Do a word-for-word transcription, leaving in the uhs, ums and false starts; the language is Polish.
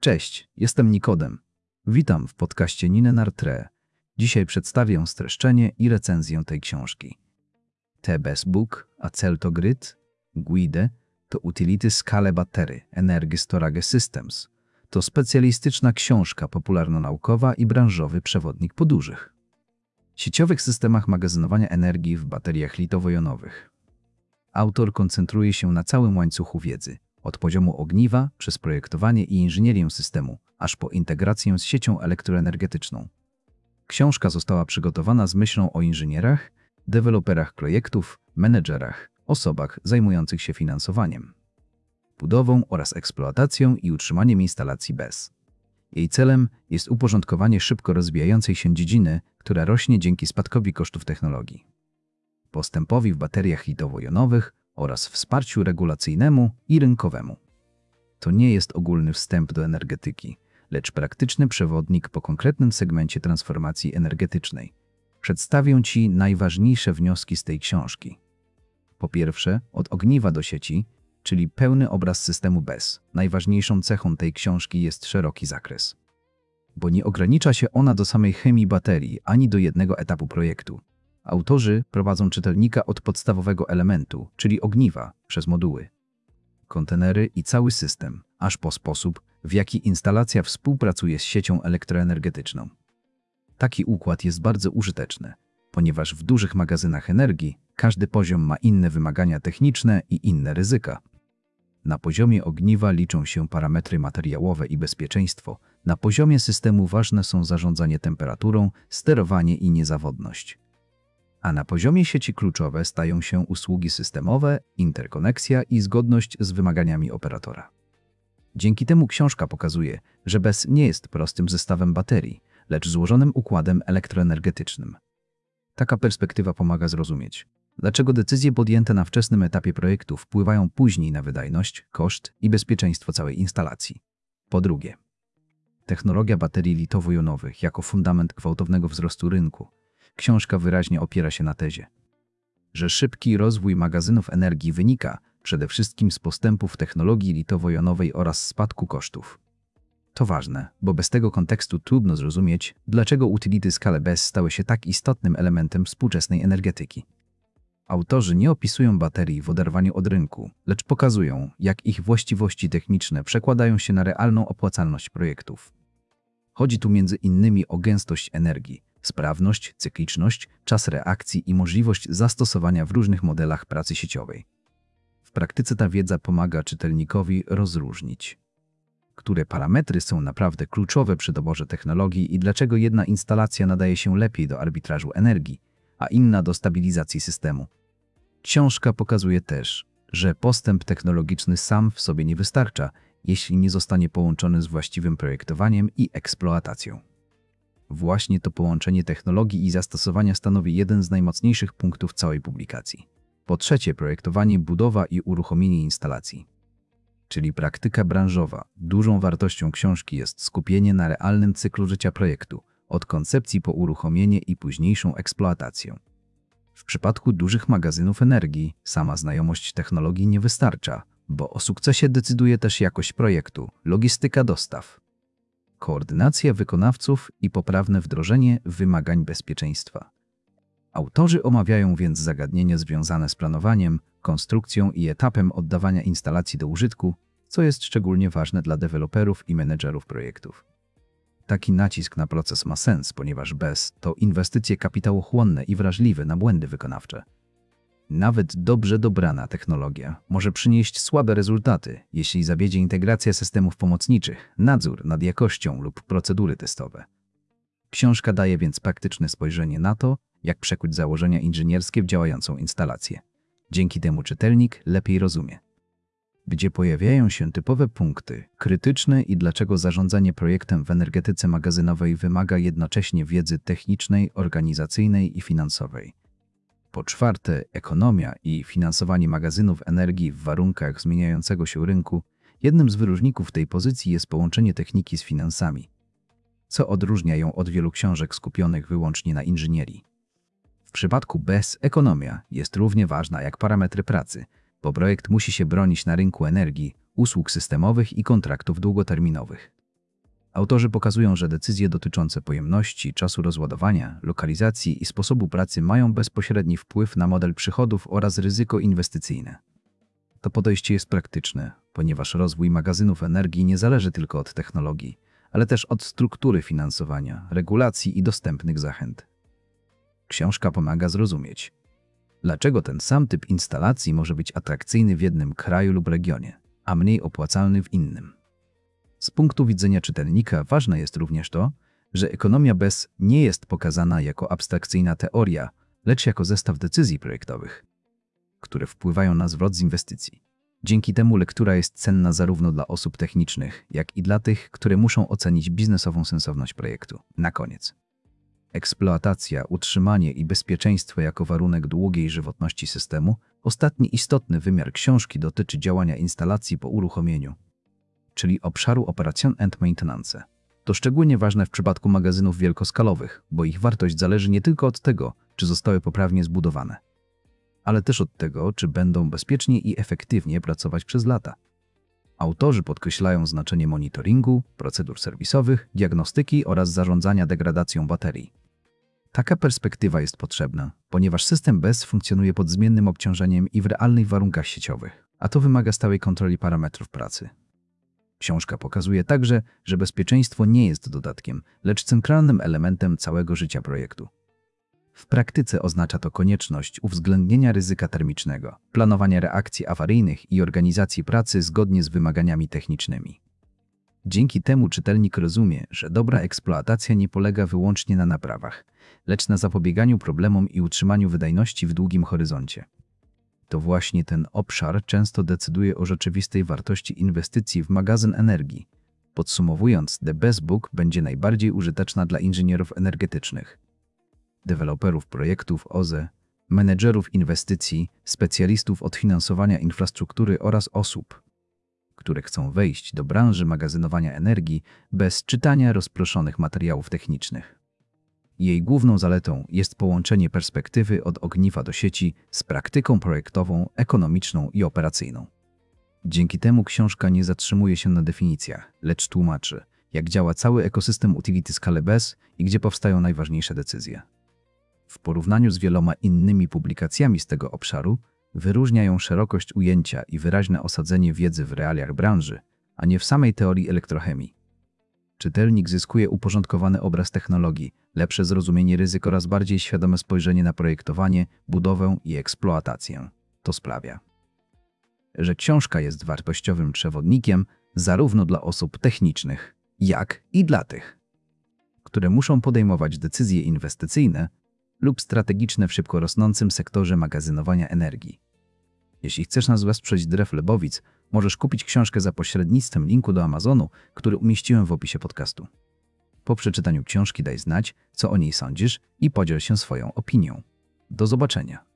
Cześć, jestem Nikodem. Witam w podcaście Ninenartre. Dzisiaj przedstawię streszczenie i recenzję tej książki. The Best Book a Celto Grid Guide to Utility Scale Battery Energy Storage Systems. To specjalistyczna książka popularno-naukowa i branżowy przewodnik po dużych, sieciowych systemach magazynowania energii w bateriach litowo-jonowych. Autor koncentruje się na całym łańcuchu wiedzy, od poziomu ogniwa przez projektowanie i inżynierię systemu, aż po integrację z siecią elektroenergetyczną. Książka została przygotowana z myślą o inżynierach, deweloperach projektów, menedżerach, osobach zajmujących się finansowaniem, budową oraz eksploatacją i utrzymaniem instalacji B E S. Jej celem jest uporządkowanie szybko rozwijającej się dziedziny, która rośnie dzięki spadkowi kosztów technologii, postępowi w bateriach litowo-jonowych oraz wsparciu regulacyjnemu i rynkowemu. To nie jest ogólny wstęp do energetyki, lecz praktyczny przewodnik po konkretnym segmencie transformacji energetycznej. Przedstawię Ci najważniejsze wnioski z tej książki. Po pierwsze, od ogniwa do sieci, czyli pełny obraz systemu B E S. Najważniejszą cechą tej książki jest szeroki zakres, bo nie ogranicza się ona do samej chemii baterii ani do jednego etapu projektu. Autorzy prowadzą czytelnika od podstawowego elementu, czyli ogniwa, przez moduły, kontenery i cały system, aż po sposób, w jaki instalacja współpracuje z siecią elektroenergetyczną. Taki układ jest bardzo użyteczny, ponieważ w dużych magazynach energii każdy poziom ma inne wymagania techniczne i inne ryzyka. Na poziomie ogniwa liczą się parametry materiałowe i bezpieczeństwo, na poziomie systemu ważne są zarządzanie temperaturą, sterowanie i niezawodność. A na poziomie sieci kluczowe stają się usługi systemowe, interkoneksja i zgodność z wymaganiami operatora. Dzięki temu książka pokazuje, że B E S nie jest prostym zestawem baterii, lecz złożonym układem elektroenergetycznym. Taka perspektywa pomaga zrozumieć, dlaczego decyzje podjęte na wczesnym etapie projektu wpływają później na wydajność, koszt i bezpieczeństwo całej instalacji. Po drugie, technologia baterii litowo-jonowych jako fundament gwałtownego wzrostu rynku. Książka wyraźnie opiera się na tezie, że szybki rozwój magazynów energii wynika przede wszystkim z postępów technologii litowo-jonowej oraz spadku kosztów. To ważne, bo bez tego kontekstu trudno zrozumieć, dlaczego utility scale B E S stały się tak istotnym elementem współczesnej energetyki. Autorzy nie opisują baterii w oderwaniu od rynku, lecz pokazują, jak ich właściwości techniczne przekładają się na realną opłacalność projektów. Chodzi tu między innymi o gęstość energii, sprawność, cykliczność, czas reakcji i możliwość zastosowania w różnych modelach pracy sieciowej. W praktyce ta wiedza pomaga czytelnikowi rozróżnić, które parametry są naprawdę kluczowe przy doborze technologii i dlaczego jedna instalacja nadaje się lepiej do arbitrażu energii, a inna do stabilizacji systemu. Książka pokazuje też, że postęp technologiczny sam w sobie nie wystarcza, jeśli nie zostanie połączony z właściwym projektowaniem i eksploatacją. Właśnie to połączenie technologii i zastosowania stanowi jeden z najmocniejszych punktów całej publikacji. Po trzecie, projektowanie, budowa i uruchomienie instalacji, czyli praktyka branżowa. Dużą wartością książki jest skupienie na realnym cyklu życia projektu, od koncepcji po uruchomienie i późniejszą eksploatację. W przypadku dużych magazynów energii sama znajomość technologii nie wystarcza, bo o sukcesie decyduje też jakość projektu, logistyka dostaw, koordynacja wykonawców i poprawne wdrożenie wymagań bezpieczeństwa. Autorzy omawiają więc zagadnienia związane z planowaniem, konstrukcją i etapem oddawania instalacji do użytku, co jest szczególnie ważne dla deweloperów i menedżerów projektów. Taki nacisk na proces ma sens, ponieważ B E S to inwestycje kapitałochłonne i wrażliwe na błędy wykonawcze. Nawet dobrze dobrana technologia może przynieść słabe rezultaty, jeśli zawiedzie integracja systemów pomocniczych, nadzór nad jakością lub procedury testowe. Książka daje więc praktyczne spojrzenie na to, jak przekuć założenia inżynierskie w działającą instalację. Dzięki temu czytelnik lepiej rozumie, gdzie pojawiają się typowe punkty krytyczne i dlaczego zarządzanie projektem w energetyce magazynowej wymaga jednocześnie wiedzy technicznej, organizacyjnej i finansowej. Po czwarte, ekonomia i finansowanie magazynów energii w warunkach zmieniającego się rynku. Jednym z wyróżników tej pozycji jest połączenie techniki z finansami, co odróżnia ją od wielu książek skupionych wyłącznie na inżynierii. W przypadku B E S ekonomia jest równie ważna jak parametry pracy, bo projekt musi się bronić na rynku energii, usług systemowych i kontraktów długoterminowych. Autorzy pokazują, że decyzje dotyczące pojemności, czasu rozładowania, lokalizacji i sposobu pracy mają bezpośredni wpływ na model przychodów oraz ryzyko inwestycyjne. To podejście jest praktyczne, ponieważ rozwój magazynów energii nie zależy tylko od technologii, ale też od struktury finansowania, regulacji i dostępnych zachęt. Książka pomaga zrozumieć, dlaczego ten sam typ instalacji może być atrakcyjny w jednym kraju lub regionie, a mniej opłacalny w innym. Z punktu widzenia czytelnika ważne jest również to, że ekonomia B E S nie jest pokazana jako abstrakcyjna teoria, lecz jako zestaw decyzji projektowych, które wpływają na zwrot z inwestycji. Dzięki temu lektura jest cenna zarówno dla osób technicznych, jak i dla tych, które muszą ocenić biznesową sensowność projektu. Na koniec. Eksploatacja, utrzymanie i bezpieczeństwo jako warunek długiej żywotności systemu. Ostatni istotny wymiar książki dotyczy działania instalacji po uruchomieniu, czyli obszaru Operation and Maintenance. To szczególnie ważne w przypadku magazynów wielkoskalowych, bo ich wartość zależy nie tylko od tego, czy zostały poprawnie zbudowane, ale też od tego, czy będą bezpiecznie i efektywnie pracować przez lata. Autorzy podkreślają znaczenie monitoringu, procedur serwisowych, diagnostyki oraz zarządzania degradacją baterii. Taka perspektywa jest potrzebna, ponieważ system B E S funkcjonuje pod zmiennym obciążeniem i w realnych warunkach sieciowych, a to wymaga stałej kontroli parametrów pracy. Książka pokazuje także, że bezpieczeństwo nie jest dodatkiem, lecz centralnym elementem całego życia projektu. W praktyce oznacza to konieczność uwzględnienia ryzyka termicznego, planowania reakcji awaryjnych i organizacji pracy zgodnie z wymaganiami technicznymi. Dzięki temu czytelnik rozumie, że dobra eksploatacja nie polega wyłącznie na naprawach, lecz na zapobieganiu problemom i utrzymaniu wydajności w długim horyzoncie. To właśnie ten obszar często decyduje o rzeczywistej wartości inwestycji w magazyn energii. Podsumowując, The B E S Book będzie najbardziej użyteczna dla inżynierów energetycznych, deweloperów projektów O Z E, menedżerów inwestycji, specjalistów od finansowania infrastruktury oraz osób, które chcą wejść do branży magazynowania energii bez czytania rozproszonych materiałów technicznych. Jej główną zaletą jest połączenie perspektywy od ogniwa do sieci z praktyką projektową, ekonomiczną i operacyjną. Dzięki temu książka nie zatrzymuje się na definicjach, lecz tłumaczy, jak działa cały ekosystem utility scale B E S i gdzie powstają najważniejsze decyzje. W porównaniu z wieloma innymi publikacjami z tego obszaru wyróżnia ją szerokość ujęcia i wyraźne osadzenie wiedzy w realiach branży, a nie w samej teorii elektrochemii. Czytelnik zyskuje uporządkowany obraz technologii, lepsze zrozumienie ryzyk oraz bardziej świadome spojrzenie na projektowanie, budowę i eksploatację. To sprawia, że książka jest wartościowym przewodnikiem zarówno dla osób technicznych, jak i dla tych, które muszą podejmować decyzje inwestycyjne lub strategiczne w szybko rosnącym sektorze magazynowania energii. Jeśli chcesz nas wesprzeć Drew Lebowic, możesz kupić książkę za pośrednictwem linku do Amazonu, który umieściłem w opisie podcastu. Po przeczytaniu książki daj znać, co o niej sądzisz i podziel się swoją opinią. Do zobaczenia.